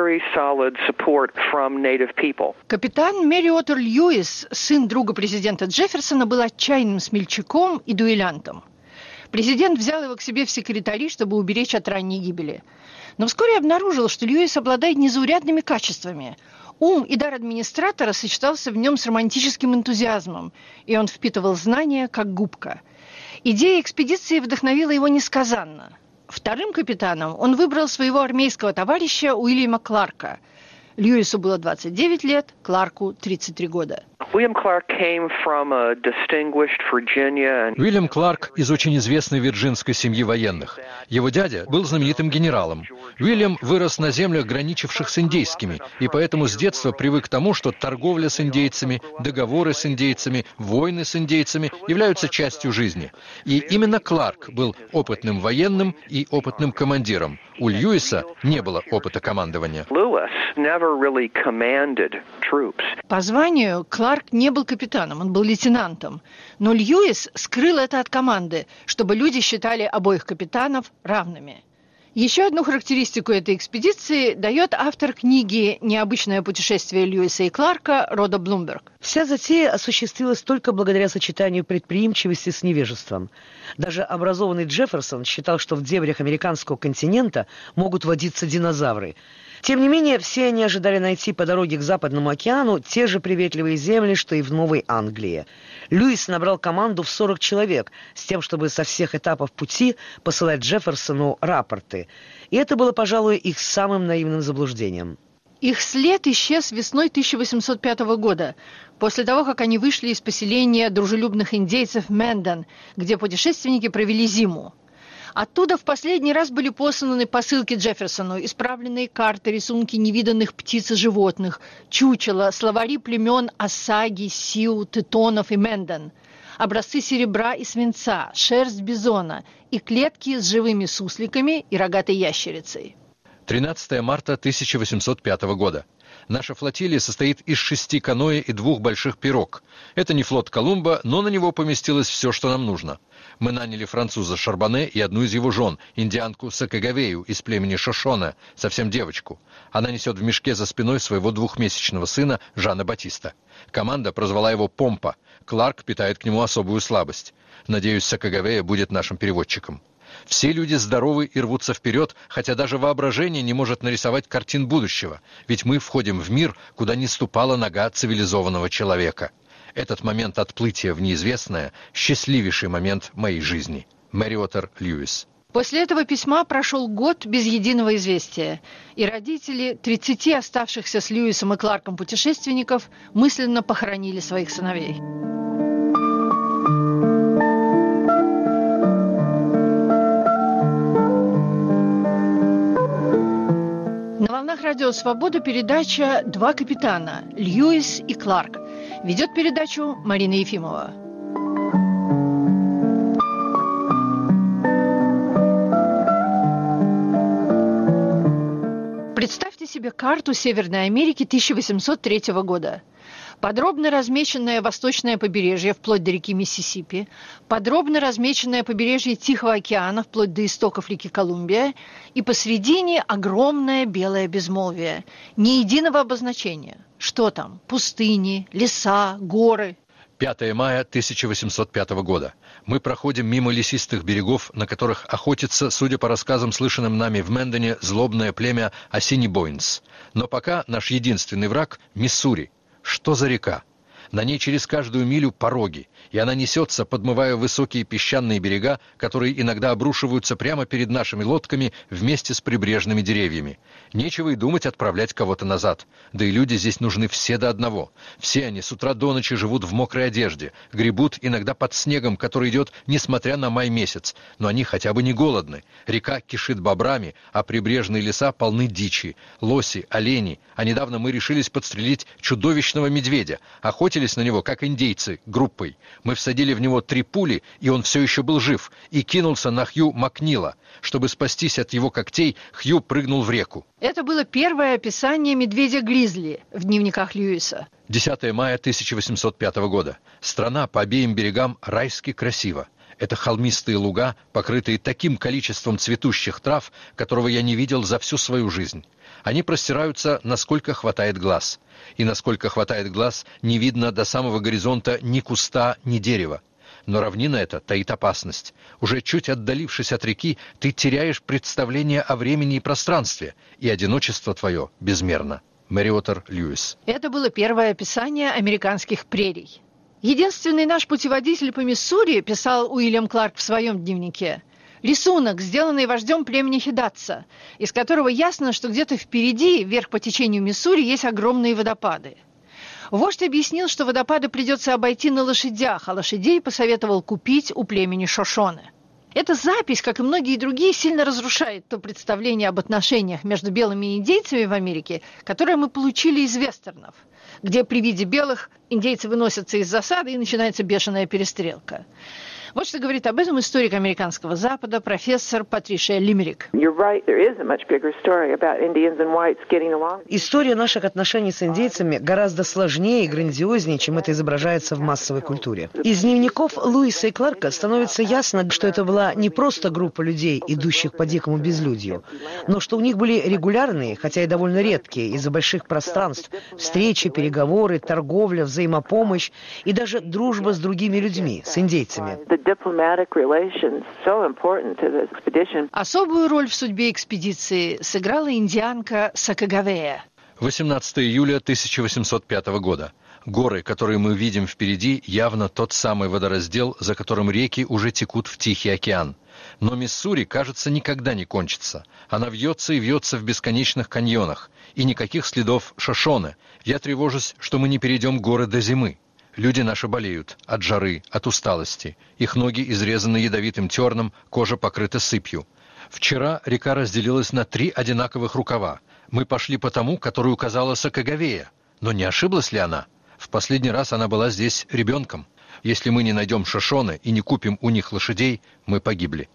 L: Капитан Мэриотер Льюис, сын друга президента Джефферсона, был отчаянным смельчаком и дуэлянтом. Президент взял его к себе в секретари, чтобы уберечь от ранней гибели. Но вскоре обнаружил, что Льюис обладает незаурядными качествами. Ум и дар администратора сочетался в нем с романтическим энтузиазмом, и он впитывал знания, как губка. Идея экспедиции вдохновила его несказанно. Вторым капитаном он выбрал своего армейского товарища Уильяма Кларка. Льюису было 29 лет, Кларку 33 года.
M: Уильям Кларк из очень известной вирджинской семьи военных. Его дядя был знаменитым генералом. Уильям вырос на землях, граничивших с индейскими, и поэтому с детства привык к тому, что торговля с индейцами, договоры с индейцами, войны с индейцами являются частью жизни. И именно Кларк был опытным военным и опытным командиром. У Льюиса не было опыта командования.
L: По званию Кларк не был капитаном, он был лейтенантом. Но Льюис скрыл это от команды, чтобы люди считали обоих капитанов равными. Еще одну характеристику этой экспедиции дает автор книги «Необычное путешествие Льюиса и Кларка» Рода Блумберг.
C: Вся затея осуществилась только благодаря сочетанию предприимчивости с невежеством. Даже образованный Джефферсон считал, что в дебрях американского континента могут водиться динозавры. Тем не менее, все они ожидали найти по дороге к Западному океану те же приветливые земли, что и в Новой Англии. Льюис набрал команду в 40 человек с тем, чтобы со всех этапов пути посылать Джефферсону рапорты. И это было, пожалуй, их самым наивным заблуждением.
L: Их след исчез весной 1805 года, после того, как они вышли из поселения дружелюбных индейцев Мэндон, где путешественники провели зиму. Оттуда в последний раз были посланы посылки Джефферсону, исправленные карты, рисунки невиданных птиц и животных, чучела, словари племен Осаги, Сиу, Тетонов и Мэндон, образцы серебра и свинца, шерсть бизона и клетки с живыми сусликами и рогатой ящерицей.
M: 13 марта 1805 года. Наша флотилия состоит из 6 каноэ и 2 больших пирог. Это не флот Колумба, но на него поместилось все, что нам нужно. Мы наняли француза Шарбоне и одну из его жен, индианку Сакагавею из племени Шошона, совсем девочку. Она несет в мешке за спиной своего 2-месячного сына Жана Батиста. Команда прозвала его Помпа. Кларк питает к нему особую слабость. Надеюсь, Сакагавея будет нашим переводчиком. Все люди здоровы и рвутся вперед, хотя даже воображение не может нарисовать картин будущего, ведь мы входим в мир, куда не ступала нога цивилизованного человека. Этот момент отплытия в неизвестное – счастливейший момент моей жизни. Мэриотер Льюис.
L: После этого письма прошел год без единого известия, и родители 30 оставшихся с Льюисом и Кларком путешественников мысленно похоронили своих сыновей. На волнах Радио Свобода передача «Два капитана» Льюис и Кларк. Ведет передачу Марина Ефимова. Представьте себе карту Северной Америки 1803 года. Подробно размеченное восточное побережье вплоть до реки Миссисипи, подробно размеченное побережье Тихого океана вплоть до истоков реки Колумбия, и посредине огромное белое безмолвие, ни единого обозначения. Что там? Пустыни, леса, горы.
M: 5 мая 1805 года. Мы проходим мимо лесистых берегов, на которых охотится, судя по рассказам, слышанным нами в Мэндоне, злобное племя Ассинибойнс. Но пока наш единственный враг – Миссури. Что за река? На ней через каждую милю пороги, и она несется, подмывая высокие песчаные берега, которые иногда обрушиваются прямо перед нашими лодками вместе с прибрежными деревьями. Нечего и думать отправлять кого-то назад. Да и люди здесь нужны все до одного. Все они с утра до ночи живут в мокрой одежде, гребут иногда под снегом, который идет несмотря на май месяц, но они хотя бы не голодны. Река кишит бобрами, а прибрежные леса полны дичи, лоси, олени. А недавно мы решились подстрелить чудовищного медведя, охотились на него, как индейцы, группой. Мы всадили в него 3 пули, и он все еще был жив, и кинулся на Хью Макнила. Чтобы спастись от его когтей, Хью прыгнул в реку.
L: Это было первое описание медведя-гризли в дневниках Льюиса.
M: 10 мая 1805 года. Страна по обеим берегам райски красива. Это холмистые луга, покрытые таким количеством цветущих трав, которого я не видел за всю свою жизнь. Они простираются, насколько хватает глаз. И насколько хватает глаз, не видно до самого горизонта ни куста, ни дерева. Но равнина эта таит опасность. Уже чуть отдалившись от реки, ты теряешь представление о времени и пространстве, и одиночество твое безмерно. Мэриотер Льюис.
L: Это было первое описание американских прерий. Единственный наш путеводитель по Миссури, писал Уильям Кларк в своем дневнике, рисунок, сделанный вождем племени Хидатса, из которого ясно, что где-то впереди, вверх по течению Миссури, есть огромные водопады. Вождь объяснил, что водопады придется обойти на лошадях, а лошадей посоветовал купить у племени Шошоне. Эта запись, как и многие другие, сильно разрушает то представление об отношениях между белыми и индейцами в Америке, которое мы получили из вестернов, где при виде белых индейцы выносятся из засады и начинается бешеная перестрелка. Вот что говорит об этом историк американского Запада, профессор Патришия Лимерик.
C: История наших отношений с индейцами гораздо сложнее и грандиознее, чем это изображается в массовой культуре. Из дневников Льюиса и Кларка становится ясно, что это была не просто группа людей, идущих по дикому безлюдью, но что у них были регулярные, хотя и довольно редкие, из-за больших пространств, встречи, переговоры, торговля, взаимопомощь и даже дружба с другими людьми, с индейцами.
L: Особую роль в судьбе экспедиции сыграла индианка Сакагавея.
M: 18 июля 1805 года. Горы, которые мы видим впереди, явно тот самый водораздел, за которым реки уже текут в Тихий океан. Но Миссури, кажется, никогда не кончится. Она вьется и вьется в бесконечных каньонах. И никаких следов Шошоне. Я тревожусь, что мы не перейдем горы до зимы. Люди наши болеют от жары, от усталости. Их ноги изрезаны ядовитым терном, кожа покрыта сыпью. Вчера река разделилась на 3 одинаковых рукава. Мы пошли по тому, который указала Сакагавея. Но не ошиблась ли она? В последний раз она была здесь ребенком. Если мы не найдем Шошоне и не купим у них лошадей, мы погибли.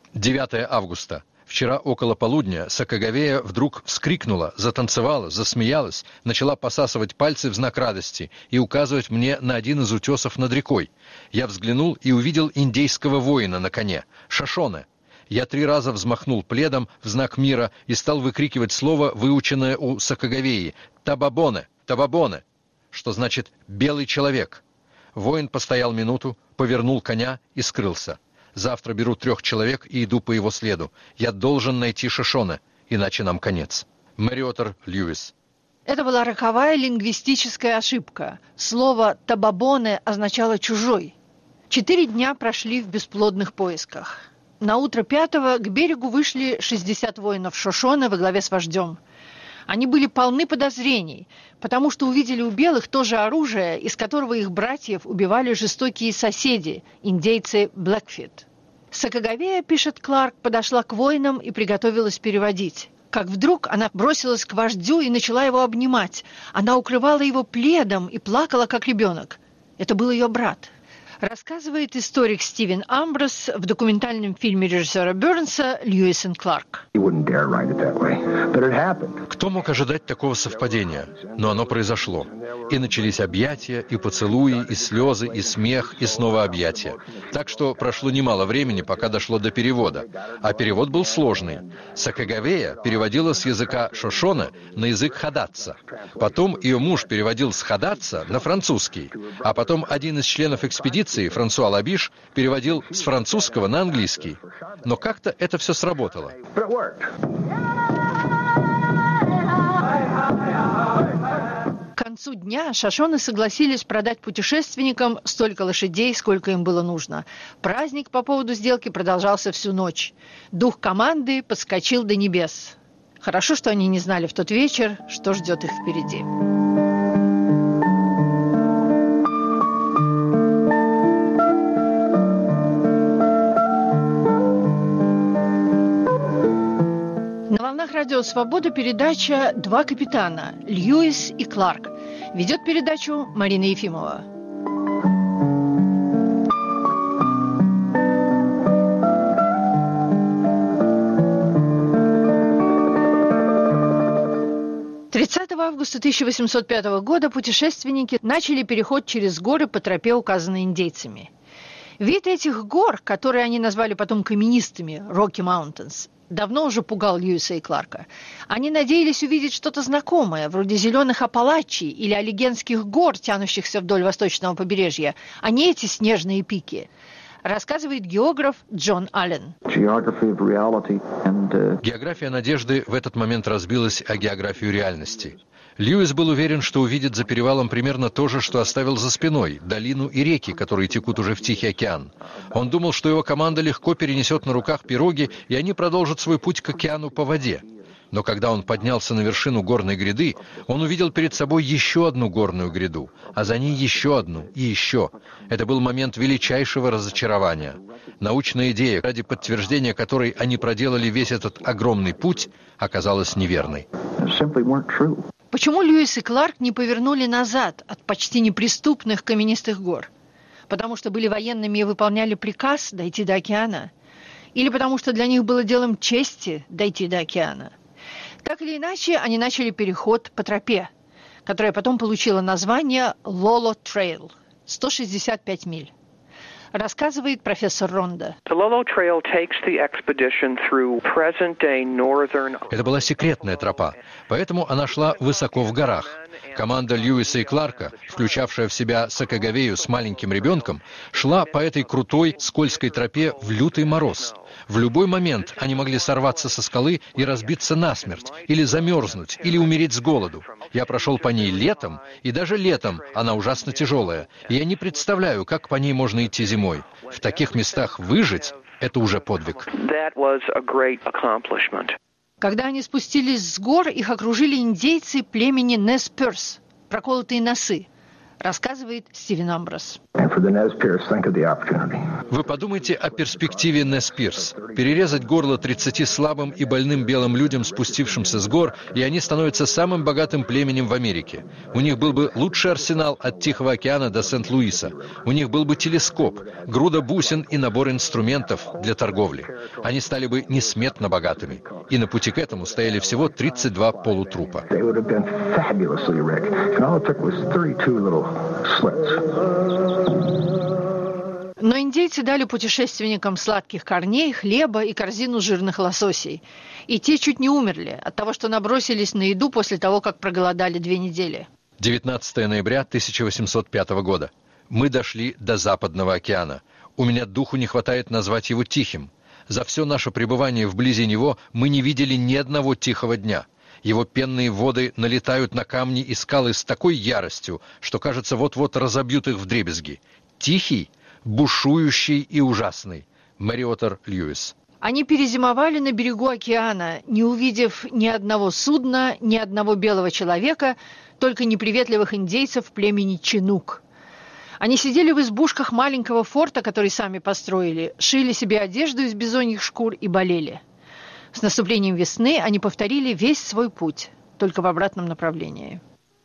M: 9 августа. Вчера около полудня Сакагавея вдруг вскрикнула, затанцевала, засмеялась, начала посасывать пальцы в знак радости и указывать мне на один из утесов над рекой. Я взглянул и увидел индейского воина на коне, Шошоне. Я 3 раза взмахнул пледом в знак мира и стал выкрикивать слово, выученное у Сакагавеи «Табабоне, табабоне», что значит «белый человек». Воин постоял минуту, повернул коня и скрылся. Завтра беру 3 человек и иду по его следу. Я должен найти Шошоне, иначе нам конец. Мэриотер Льюис.
L: Это была роковая лингвистическая ошибка. Слово «табабоне» означало «чужой». 4 дня прошли в бесплодных поисках. На утро 5-го к берегу вышли 60 воинов Шошоне во главе с вождем. Они были полны подозрений, потому что увидели у белых то же оружие, из которого их братьев убивали жестокие соседи, индейцы Блэкфит. Сакагавея, пишет Кларк, подошла к воинам и приготовилась переводить. Как вдруг она бросилась к вождю и начала его обнимать. Она укрывала его пледом и плакала, как ребенок. Это был ее брат. Рассказывает историк Стивен Амброс в документальном фильме режиссера Бернса «Льюис и Кларк».
M: Кто мог ожидать такого совпадения? Но оно произошло. И начались объятия, и поцелуи, и слезы, и смех, и снова объятия. Так что прошло немало времени, пока дошло до перевода. А перевод был сложный. Сакагавея переводила с языка Шошоне на язык Хадатса. Потом ее муж переводил с Хадатса на французский. А потом один из членов экспедиции, Франсуа Лабиш, переводил с французского на английский. Но как-то это все сработало.
L: К концу дня Шошоне согласились продать путешественникам столько лошадей, сколько им было нужно. Праздник по поводу сделки продолжался всю ночь. Дух команды подскочил до небес. Хорошо, что они не знали в тот вечер, что ждет их впереди. Радио «Свобода» передача «Два капитана» Льюис и Кларк. Ведет передачу Марина Ефимова. Августа 1805 года путешественники начали переход через горы по тропе, указанной индейцами. Вид этих гор, которые они назвали потом каменистыми, Rocky Mountains, давно уже пугал Льюиса и Кларка. Они надеялись увидеть что-то знакомое, вроде зеленых Апалачей или Аллегенских гор, тянущихся вдоль восточного побережья, а не эти снежные пики. Рассказывает географ Джон Аллен.
M: География надежды в этот момент разбилась о географию реальности. Льюис был уверен, что увидит за перевалом примерно то же, что оставил за спиной – долину и реки, которые текут уже в Тихий океан. Он думал, что его команда легко перенесет на руках пироги, и они продолжат свой путь к океану по воде. Но когда он поднялся на вершину горной гряды, он увидел перед собой еще одну горную гряду, а за ней еще одну и еще. Это был момент величайшего разочарования. Научная идея, ради подтверждения которой они проделали весь этот огромный путь, оказалась неверной.
L: Почему Льюис и Кларк не повернули назад от почти неприступных каменистых гор? Потому что были военными и выполняли приказ дойти до океана? Или потому что для них было делом чести дойти до океана? Так или иначе, они начали переход по тропе, которая потом получила название Lolo Trail – 165 миль. Рассказывает профессор Ронда.
M: Это была секретная тропа, поэтому она шла высоко в горах. Команда Льюиса и Кларка, включавшая в себя Сакагавею с маленьким ребенком, шла по этой крутой, скользкой тропе в лютый мороз. В любой момент они могли сорваться со скалы и разбиться насмерть, или замерзнуть, или умереть с голоду. Я прошел по ней летом, и даже летом она ужасно тяжелая. И я не представляю, как по ней можно идти зимой. В таких местах выжить – это уже подвиг.
L: Когда они спустились с гор, их окружили индейцы племени Нез Перс, проколотые носы, рассказывает Стивен Амброс.
M: Вы подумайте о перспективе Нез Перс. Перерезать горло 30 слабым и больным белым людям, спустившимся с гор, и они становятся самым богатым племенем в Америке. У них был бы лучший арсенал от Тихого океана до Сент-Луиса. У них был бы телескоп, груда бусин и набор инструментов для торговли. Они стали бы несметно богатыми. И на пути к этому стояли всего 32 полутрупа.
L: Но индейцы дали путешественникам сладких корней, хлеба и корзину жирных лососей. И те чуть не умерли от того, что набросились на еду после того, как проголодали 2 недели.
M: 19 ноября 1805 года. Мы дошли до Западного океана. У меня духу не хватает назвать его тихим. За все наше пребывание вблизи него мы не видели ни одного тихого дня. Его пенные воды налетают на камни и скалы с такой яростью, что, кажется, вот-вот разобьют их вдребезги. Тихий, бушующий и ужасный. Мэриотер Льюис.
L: Они перезимовали на берегу океана, не увидев ни одного судна, ни одного белого человека, только неприветливых индейцев племени Чинук. Они сидели в избушках маленького форта, который сами построили, шили себе одежду из бизоньих шкур и болели. С наступлением весны они повторили весь свой путь, только в обратном направлении.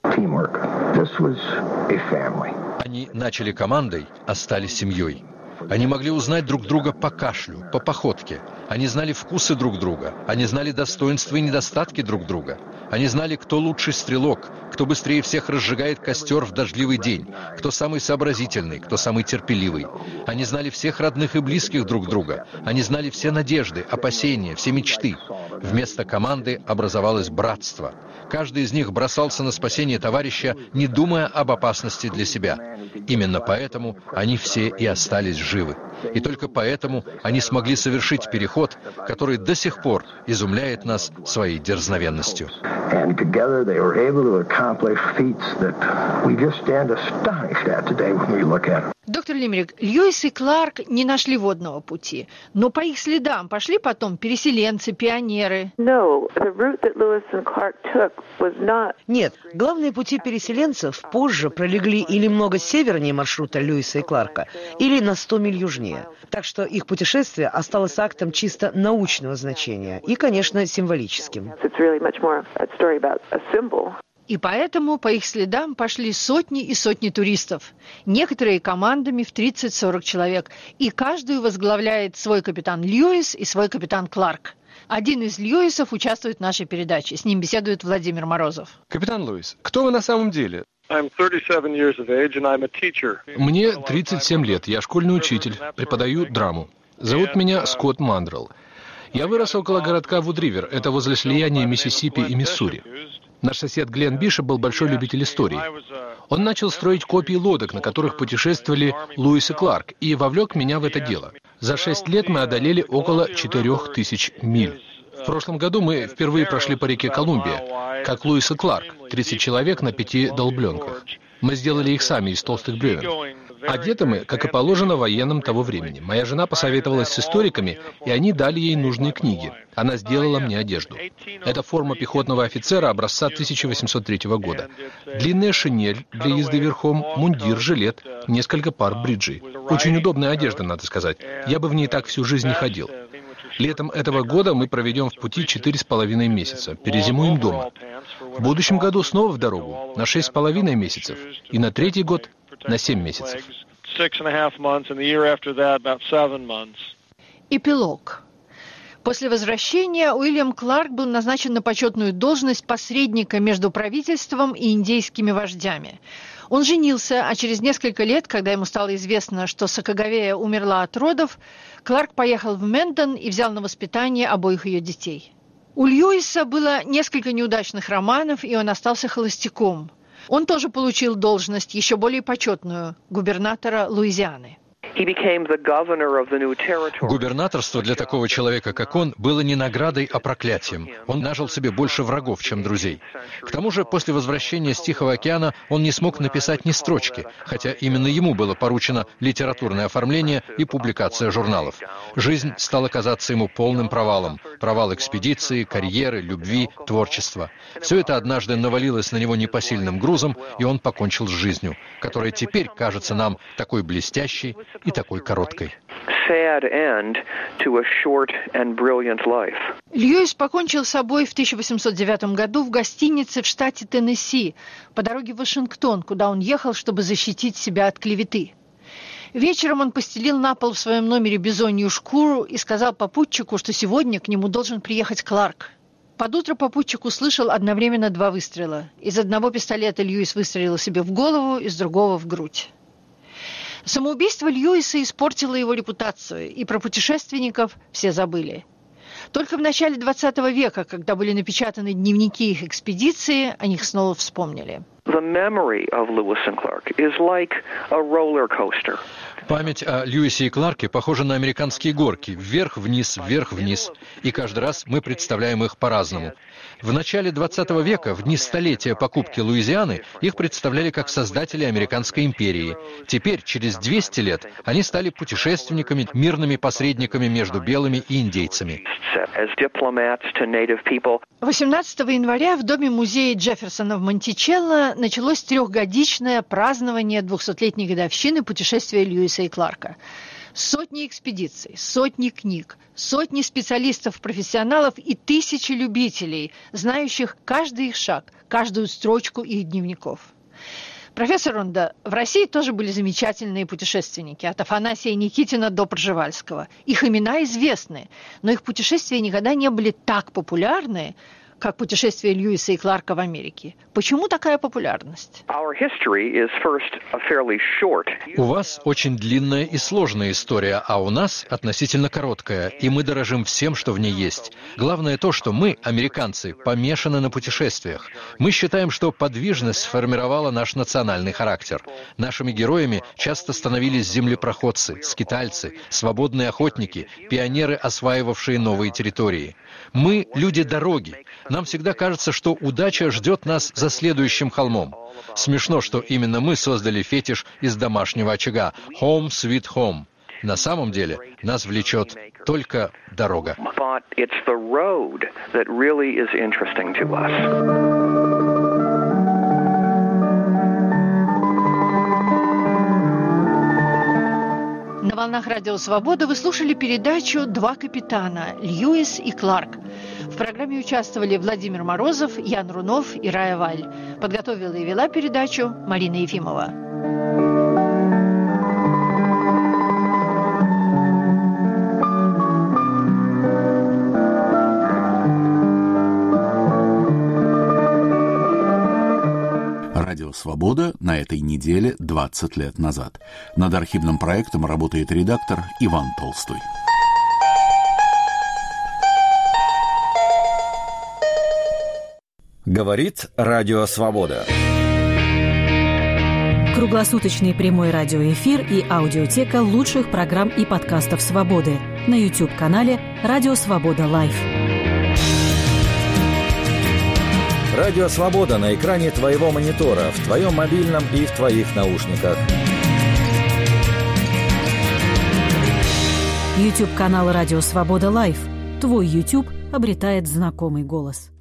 M: Они начали командой, а стали семьей. Они могли узнать друг друга по кашлю, по походке. Они знали вкусы друг друга. Они знали достоинства и недостатки друг друга. Они знали, кто лучший стрелок, кто быстрее всех разжигает костер в дождливый день, кто самый сообразительный, кто самый терпеливый. Они знали всех родных и близких друг друга. Они знали все надежды, опасения, все мечты. Вместо команды образовалось братство. Каждый из них бросался на спасение товарища, не думая об опасности для себя. Именно поэтому они все и остались живы. И только поэтому они смогли совершить переход, который до сих пор изумляет нас своей дерзновенностью.
L: Доктор Лимерик, Льюис и Кларк не нашли водного пути, но по их следам пошли потом переселенцы, пионеры.
C: Нет, главные пути переселенцев позже пролегли или много севернее маршрута Льюиса и Кларка, или на 100 миль южнее. Так что их путешествие осталось актом чисто научного значения и, конечно, символическим.
L: И поэтому по их следам пошли сотни и сотни туристов, некоторые командами в 30-40 человек, и каждую возглавляет свой капитан Льюис и свой капитан Кларк. Один из Льюисов участвует в нашей передаче, с ним беседует Владимир Морозов.
N: Капитан Льюис, кто вы на самом деле?
O: Мне 37 лет, я школьный учитель, преподаю драму. Зовут меня Скотт Мандрелл. Я вырос около городка Вуд-Ривер, это возле слияния Миссисипи и Миссури. Наш сосед Глен Бишоп был большой любитель истории. Он начал строить копии лодок, на которых путешествовали Льюис и Кларк, и вовлек меня в это дело. За 6 лет мы одолели около 4000 миль. В прошлом году мы впервые прошли по реке Колумбия, как Луис и Кларк, 30 человек на 5 долбленках. Мы сделали их сами из толстых бревен. Одеты мы, как и положено военным того времени. Моя жена посоветовалась с историками, и они дали ей нужные книги. Она сделала мне одежду. Это форма пехотного офицера образца 1803 года. Длинная шинель для езды верхом, мундир, жилет, несколько пар бриджей. Очень удобная одежда, надо сказать. Я бы в ней так всю жизнь не ходил. Летом этого года мы проведем в пути 4,5 месяца. Перезимуем дома. В будущем году снова в дорогу на 6,5 месяцев. И на третий год на 7 месяцев.
L: Эпилог. После возвращения Уильям Кларк был назначен на почетную должность посредника между правительством и индейскими вождями. Он женился, а через несколько лет, когда ему стало известно, что Сакагавея умерла от родов, Кларк поехал в Мендон и взял на воспитание обоих ее детей. У Льюиса было несколько неудачных романов, и он остался холостяком. Он тоже получил должность, еще более почетную, губернатора Луизианы.
M: Губернаторство для такого человека, как он, было не наградой, а проклятием. Он нажил себе больше врагов, чем друзей. К тому же, после возвращения с Тихого океана он не смог написать ни строчки, хотя именно ему было поручено литературное оформление и публикация журналов. Жизнь стала казаться ему полным провалом. Провал экспедиции, карьеры, любви, творчества. Все это однажды навалилось на него непосильным грузом, и он покончил с жизнью, которая теперь кажется нам такой блестящей и такой короткой.
L: Льюис покончил с собой в 1809 году в гостинице в штате Теннесси по дороге в Вашингтон, куда он ехал, чтобы защитить себя от клеветы. Вечером он постелил на пол в своем номере бизонью шкуру и сказал попутчику, что сегодня к нему должен приехать Кларк. Под утро попутчик услышал одновременно 2 выстрела. Из одного пистолета Льюис выстрелил себе в голову, из другого в грудь. Самоубийство Льюиса испортило его репутацию, и про путешественников все забыли. Только в начале 20 века, когда были напечатаны дневники их экспедиции, о них снова вспомнили.
M: Память о Льюисе и Кларке похожа на американские горки. Вверх-вниз, вверх-вниз. И каждый раз мы представляем их по-разному. В начале 20 века, в дни столетия покупки Луизианы, их представляли как создатели американской империи. Теперь, через 200 лет, они стали путешественниками, мирными посредниками между белыми и индейцами.
L: 18 января в доме-музея Джефферсона в Монтичелло началось 3-годичное празднование 200-летней годовщины путешествия Льюиса и Кларка. Сотни экспедиций, сотни книг, сотни специалистов-профессионалов и тысячи любителей, знающих каждый их шаг, каждую строчку их дневников. Профессор Ронда, в России тоже были замечательные путешественники, от Афанасия Никитина до Пржевальского. Их имена известны, но их путешествия никогда не были так популярны, как путешествие Льюиса и Кларка в Америке. Почему такая популярность?
M: У вас очень длинная и сложная история, а у нас относительно короткая, и мы дорожим всем, что в ней есть. Главное то, что мы, американцы, помешаны на путешествиях. Мы считаем, что подвижность сформировала наш национальный характер. Нашими героями часто становились землепроходцы, скитальцы, свободные охотники, пионеры, осваивавшие новые территории. Мы – люди дороги. Нам всегда кажется, что удача ждет нас за следующим холмом. Смешно, что именно мы создали фетиш из домашнего очага «Home Sweet Home». На самом деле нас влечет только дорога.
L: На волнах Радио Свобода вы слушали передачу «Два капитана» Льюис и Кларк. В программе участвовали Владимир Морозов, Ян Рунов и Рая Валь. Подготовила и вела передачу Марина Ефимова.
A: Радио «Свобода» на этой неделе 20 лет назад. Над архивным проектом работает редактор Иван Толстой.
P: Говорит Радио Свобода.
E: Круглосуточный прямой радиоэфир и аудиотека лучших программ и подкастов «Свободы» на YouTube-канале «Радио Свобода Лайв».
P: Радио Свобода на экране твоего монитора, в твоем мобильном и в твоих наушниках.
E: YouTube-канал «Радио Свобода Лайв». Твой YouTube обретает знакомый голос.